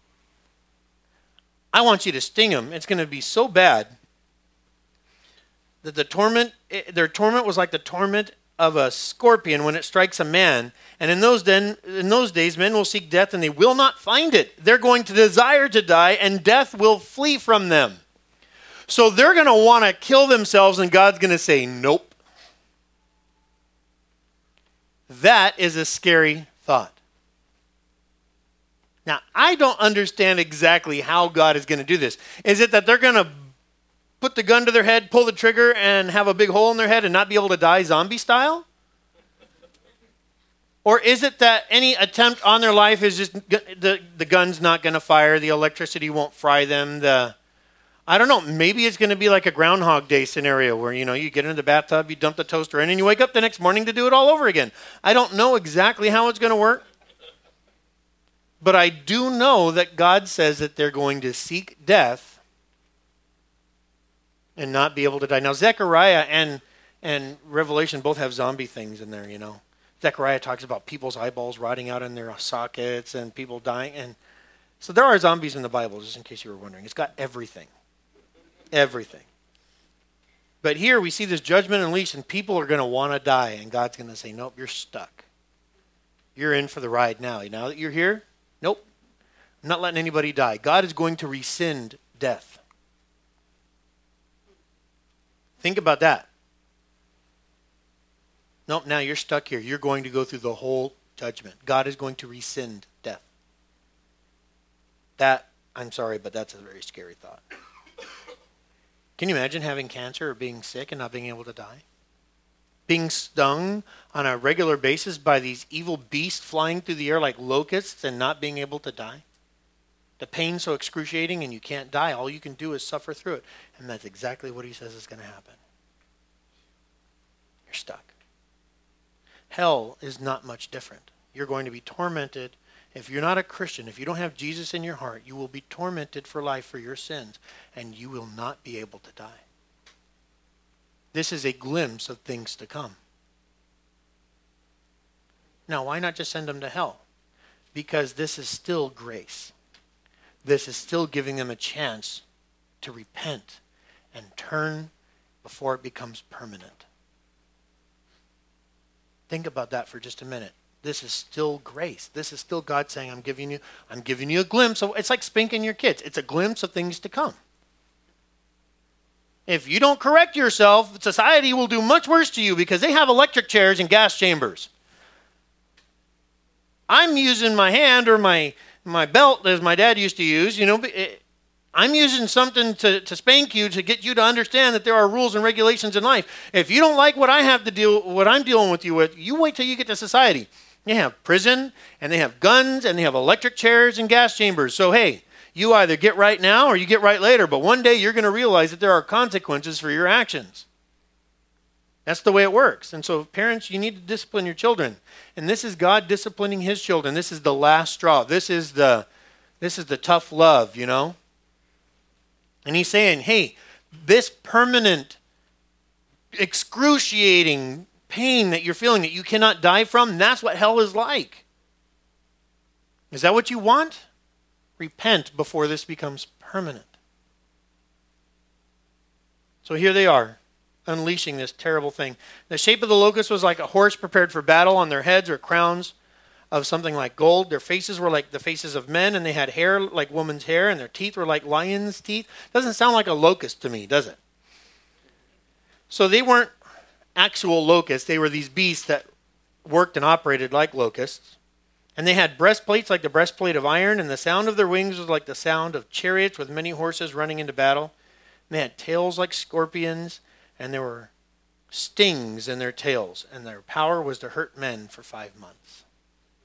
I want you to sting them. It's going to be so bad that the torment, their torment was like the torment of a scorpion when it strikes a man. And in those, den, in those days, men will seek death and they will not find it. They're going to desire to die, and death will flee from them. So they're going to want to kill themselves, and God's going to say, nope. That is a scary thought. Now, I don't understand exactly how God is going to do this. Is it that they're going to put the gun to their head, pull the trigger, and have a big hole in their head and not be able to die zombie style? Or is it that any attempt on their life is just, the, the gun's not going to fire, the electricity won't fry them, the... I don't know, maybe it's going to be like a Groundhog Day scenario where, you know, you get into the bathtub, you dump the toaster in, and you wake up the next morning to do it all over again. I don't know exactly how it's going to work. But I do know that God says that they're going to seek death and not be able to die. Now, Zechariah and, and Revelation both have zombie things in there, you know. Zechariah talks about people's eyeballs rotting out in their sockets and people dying. And so there are zombies in the Bible, just in case you were wondering. It's got everything. Everything. But here we see this judgment unleashed, and people are going to want to die, and God's going to say, nope, you're stuck. You're in for the ride now. Now that you're here, nope, I'm not letting anybody die. God is going to rescind death. Think about that. Nope, now you're stuck here. You're going to go through the whole judgment. God is going to rescind death. That, I'm sorry, but that's a very scary thought. Can you imagine having cancer or being sick and not being able to die? Being stung on a regular basis by these evil beasts flying through the air like locusts and not being able to die? The pain so excruciating and you can't die. All you can do is suffer through it. And that's exactly what he says is going to happen. You're stuck. Hell is not much different. You're going to be tormented. If you're not a Christian, if you don't have Jesus in your heart, you will be tormented for life for your sins, and you will not be able to die. This is a glimpse of things to come. Now, why not just send them to hell? Because this is still grace. This is still giving them a chance to repent and turn before it becomes permanent. Think about that for just a minute. This is still grace. This is still God saying, I'm giving you, I'm giving you a glimpse of, it's like spanking your kids. It's a glimpse of things to come. If you don't correct yourself, society will do much worse to you because they have electric chairs and gas chambers. I'm using my hand or my, my belt, as my dad used to use, you know, it, I'm using something to, to spank you to get you to understand that there are rules and regulations in life. If you don't like what I have to deal, what I'm dealing with you with, you wait till you get to society. They have prison, and they have guns, and they have electric chairs and gas chambers. So, hey, you either get right now or you get right later. But one day you're going to realize that there are consequences for your actions. That's the way it works. And so, parents, you need to discipline your children. And this is God disciplining his children. This is the last straw. This is the, this is the tough love, you know. And he's saying, hey, this permanent, excruciating pain that you're feeling that you cannot die from, that's what hell is like. Is that what you want? Repent before this becomes permanent. So here they are, unleashing this terrible thing. The shape of the locust was like a horse prepared for battle. On their heads were crowns of something like gold. Their faces were like the faces of men, and they had hair like woman's hair, and their teeth were like lion's teeth. Doesn't sound like a locust to me, does it? So they weren't actual locusts. They were these beasts that worked and operated like locusts. And they had breastplates like the breastplate of iron, and the sound of their wings was like the sound of chariots with many horses running into battle. And they had tails like scorpions, and there were stings in their tails, and their power was to hurt men for five months.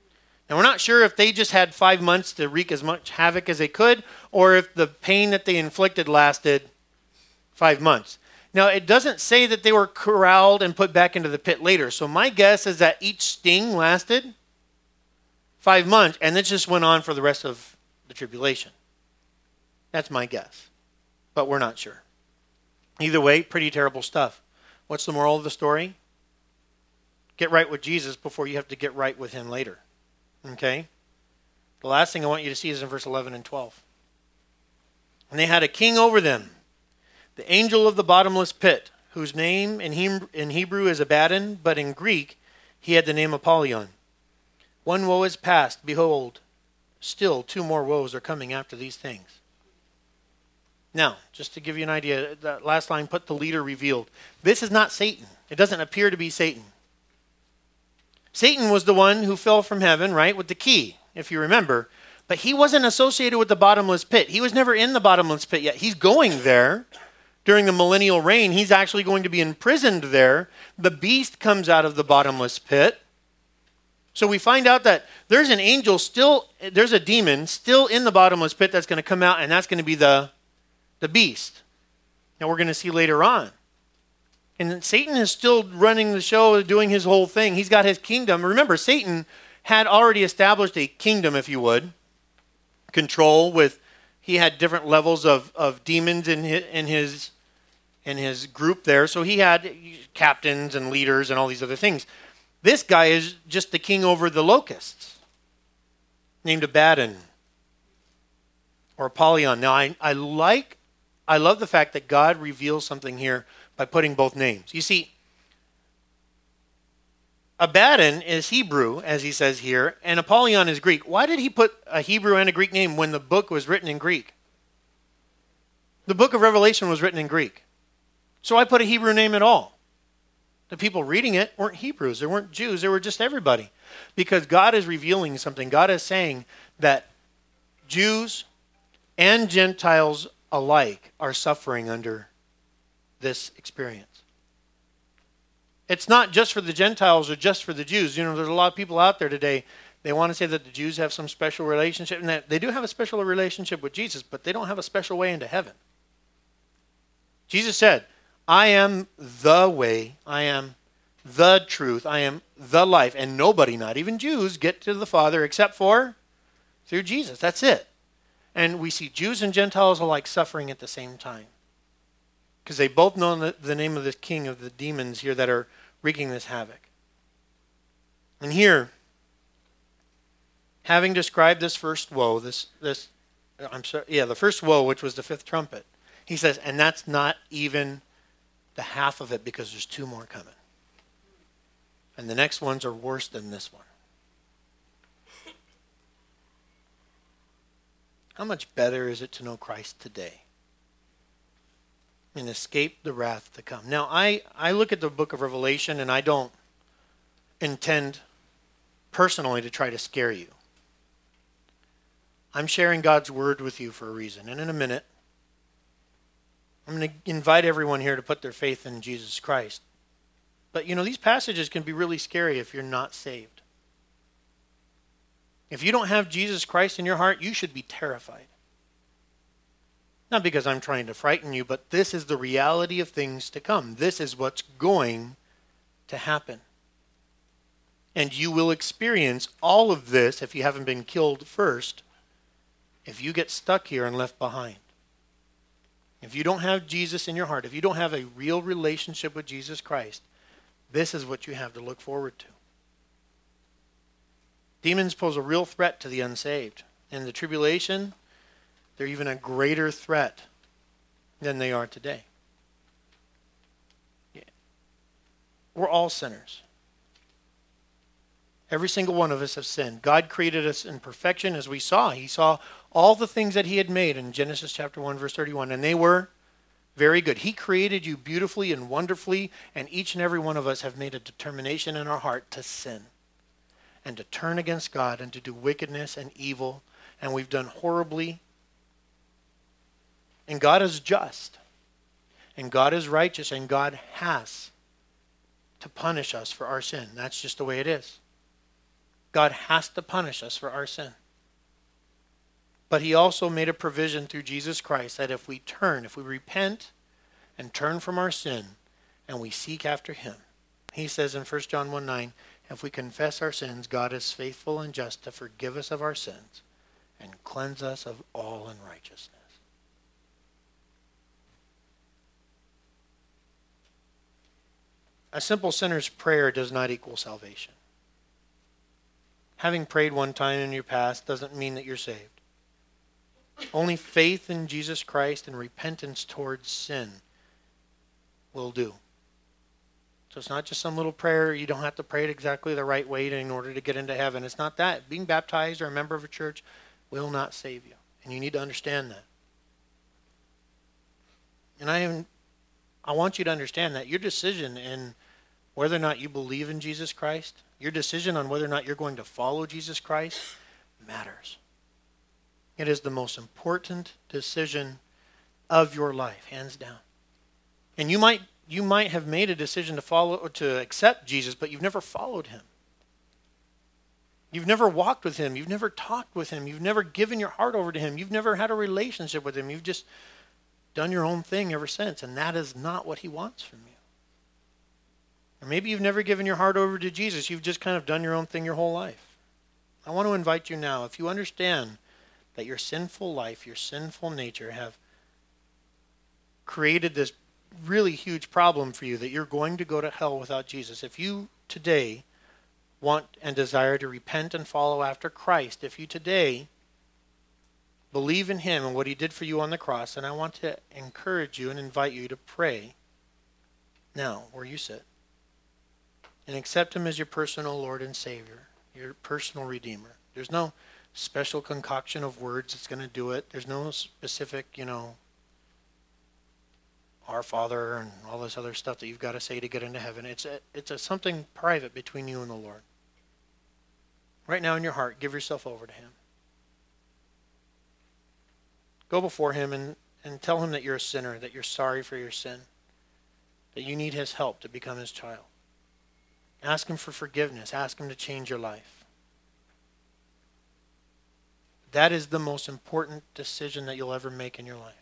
And we're not sure if they just had five months to wreak as much havoc as they could, or if the pain that they inflicted lasted five months. Now, it doesn't say that they were corralled and put back into the pit later. So my guess is that each sting lasted five months, and it just went on for the rest of the tribulation. That's my guess. But we're not sure. Either way, pretty terrible stuff. What's the moral of the story? Get right with Jesus before you have to get right with him later. Okay? The last thing I want you to see is in verse eleven and twelve. And they had a king over them, the angel of the bottomless pit, whose name in Hebrew is Abaddon, but in Greek he had the name Apollyon. One woe is past. Behold, still two more woes are coming after these things. Now, just to give you an idea, that last line, put the leader revealed. This is not Satan. It doesn't appear to be Satan. Satan was the one who fell from heaven, right, with the key, if you remember. But he wasn't associated with the bottomless pit. He was never in the bottomless pit yet. He's going there during the millennial reign. He's actually going to be imprisoned there. The beast comes out of the bottomless pit. So we find out that there's an angel still, there's a demon still in the bottomless pit that's going to come out, and that's going to be the, the beast. Now we're going to see later on. And Satan is still running the show, doing his whole thing. He's got his kingdom. Remember, Satan had already established a kingdom, if you would, control with, he had different levels of, of demons in his, in his in his group there. So he had captains and leaders and all these other things. This guy is just the king over the locusts, named Abaddon or Apollyon. Now, I, I like, I love the fact that God reveals something here by putting both names. You see, Abaddon is Hebrew, as he says here, and Apollyon is Greek. Why did he put a Hebrew and a Greek name when the book was written in Greek? The book of Revelation was written in Greek. So I put a Hebrew name at all. The people reading it weren't Hebrews. They weren't Jews. They were just everybody. Because God is revealing something. God is saying that Jews and Gentiles alike are suffering under this experience. It's not just for the Gentiles or just for the Jews. You know, there's a lot of people out there today, they want to say that the Jews have some special relationship, and that they do have a special relationship with Jesus, but they don't have a special way into heaven. Jesus said, I am the way, I am the truth, I am the life, and nobody, not even Jews, get to the Father except for through Jesus. That's it. And we see Jews and Gentiles alike suffering at the same time, because they both know the, the name of this king of the demons here that are wreaking this havoc. And here, having described this first woe, this, this, I'm sorry, yeah, the first woe, which was the fifth trumpet, he says, and that's not even the half of it, because there's two more coming. And the next ones are worse than this one. How much better is it to know Christ today and escape the wrath to come? Now, I, I look at the book of Revelation, and I don't intend personally to try to scare you. I'm sharing God's word with you for a reason. And in a minute, I'm going to invite everyone here to put their faith in Jesus Christ. But, you know, these passages can be really scary if you're not saved. If you don't have Jesus Christ in your heart, you should be terrified. Not because I'm trying to frighten you, but this is the reality of things to come. This is what's going to happen. And you will experience all of this, if you haven't been killed first, if you get stuck here and left behind. If you don't have Jesus in your heart, if you don't have a real relationship with Jesus Christ, this is what you have to look forward to. Demons pose a real threat to the unsaved. In the tribulation, they're even a greater threat than they are today. Yeah. We're all sinners. Every single one of us have sinned. God created us in perfection, as we saw. He saw all the things that he had made in Genesis chapter one, verse thirty-one, and they were very good. He created you beautifully and wonderfully, and each and every one of us have made a determination in our heart to sin and to turn against God and to do wickedness and evil, and we've done horribly. And God is just, and God is righteous, and God has to punish us for our sin. That's just the way it is. God has to punish us for our sin. But he also made a provision through Jesus Christ that if we turn, if we repent and turn from our sin and we seek after him, he says in First John one nine, if we confess our sins, God is faithful and just to forgive us of our sins and cleanse us of all unrighteousness. A simple sinner's prayer does not equal salvation. Having prayed one time in your past doesn't mean that you're saved. Only faith in Jesus Christ and repentance towards sin will do. So it's not just some little prayer. You don't have to pray it exactly the right way in order to get into heaven. It's not that. Being baptized or a member of a church will not save you. And you need to understand that. And I am, I want you to understand that your decision in whether or not you believe in Jesus Christ, your decision on whether or not you're going to follow Jesus Christ matters. It is the most important decision of your life, hands down. And you might you might have made a decision to follow or to accept Jesus, but you've never followed him. You've never walked with him. You've never talked with him. You've never given your heart over to him. You've never had a relationship with him. You've just done your own thing ever since, and that is not what he wants from you. Or maybe you've never given your heart over to Jesus. You've just kind of done your own thing your whole life. I want to invite you now, if you understand that your sinful life, your sinful nature have created this really huge problem for you, that you're going to go to hell without Jesus. If you today want and desire to repent and follow after Christ, if you today believe in him and what he did for you on the cross, then I want to encourage you and invite you to pray now where you sit and accept him as your personal Lord and Savior, your personal Redeemer. There's no special concoction of words that's going to do it. There's no specific, you know, Our Father and all this other stuff that you've got to say to get into heaven. It's a, it's a something private between you and the Lord. Right now in your heart, give yourself over to him. Go before him and, and tell him that you're a sinner, that you're sorry for your sin, that you need his help to become his child. Ask him for forgiveness. Ask him to change your life. That is the most important decision that you'll ever make in your life.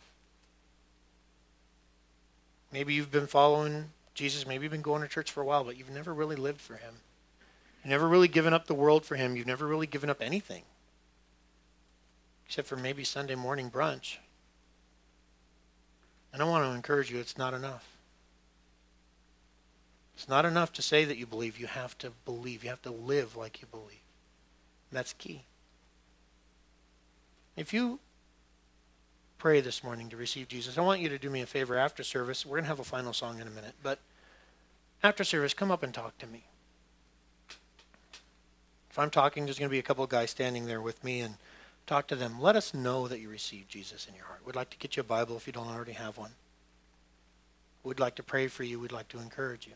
Maybe you've been following Jesus. Maybe you've been going to church for a while, but you've never really lived for him. You've never really given up the world for him. You've never really given up anything. Except for maybe Sunday morning brunch. And I want to encourage you, it's not enough. It's not enough to say that you believe. You have to believe. You have to live like you believe. And that's key. If you pray this morning to receive Jesus, I want you to do me a favor after service. We're going to have a final song in a minute. But after service, come up and talk to me. If I'm talking, there's going to be a couple of guys standing there with me, and talk to them. Let us know that you received Jesus in your heart. We'd like to get you a Bible if you don't already have one. We'd like to pray for you. We'd like to encourage you.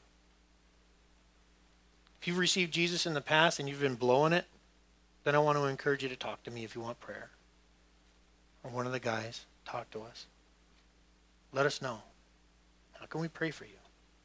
If you've received Jesus in the past and you've been blowing it, then I want to encourage you to talk to me if you want prayer. Or one of the guys, talk to us. Let us know. How can we pray for you?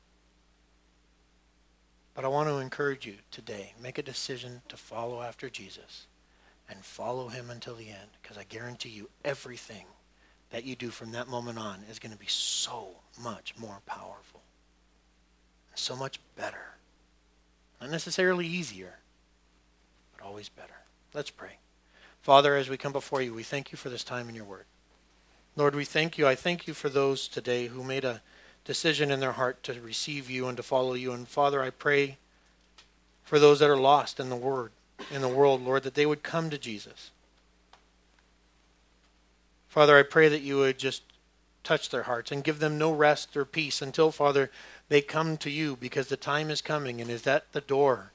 But I want to encourage you today, make a decision to follow after Jesus and follow him until the end, because I guarantee you everything that you do from that moment on is going to be so much more powerful, so much better. Not necessarily easier, but always better. Let's pray. Father, as we come before you, we thank you for this time in your word. Lord, we thank you. I thank you for those today who made a decision in their heart to receive you and to follow you. And Father, I pray for those that are lost in the word, in the world, Lord, that they would come to Jesus. Father, I pray that you would just touch their hearts and give them no rest or peace until, Father, they come to you, because the time is coming and is at the door.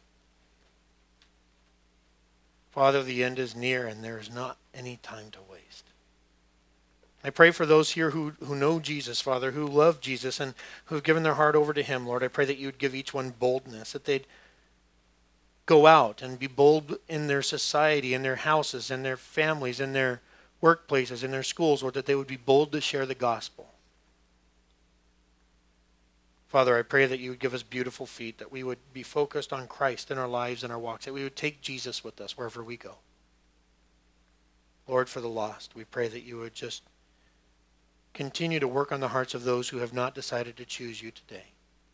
Father, the end is near and there is not any time to waste. I pray for those here who, who know Jesus, Father, who love Jesus and who have given their heart over to him, Lord. I pray that you would give each one boldness, that they'd go out and be bold in their society, in their houses, in their families, in their workplaces, in their schools, Lord, that they would be bold to share the gospel. Father, I pray that you would give us beautiful feet, that we would be focused on Christ in our lives and our walks, that we would take Jesus with us wherever we go. Lord, for the lost, we pray that you would just continue to work on the hearts of those who have not decided to choose you today.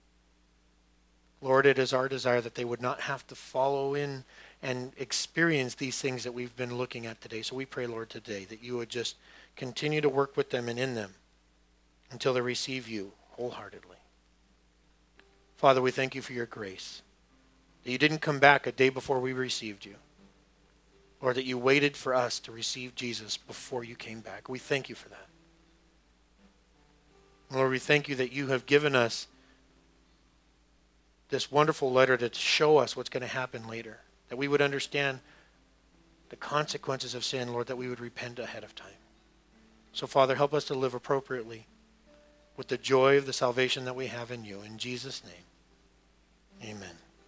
Lord, it is our desire that they would not have to follow in and experience these things that we've been looking at today. So we pray, Lord, today that you would just continue to work with them and in them until they receive you wholeheartedly. Father, we thank you for your grace, that you didn't come back a day before we received you, or that you waited for us to receive Jesus before you came back. We thank you for that. Lord, we thank you that you have given us this wonderful letter to show us what's going to happen later, that we would understand the consequences of sin, Lord, that we would repent ahead of time. So, Father, help us to live appropriately with the joy of the salvation that we have in you. In Jesus' name, amen.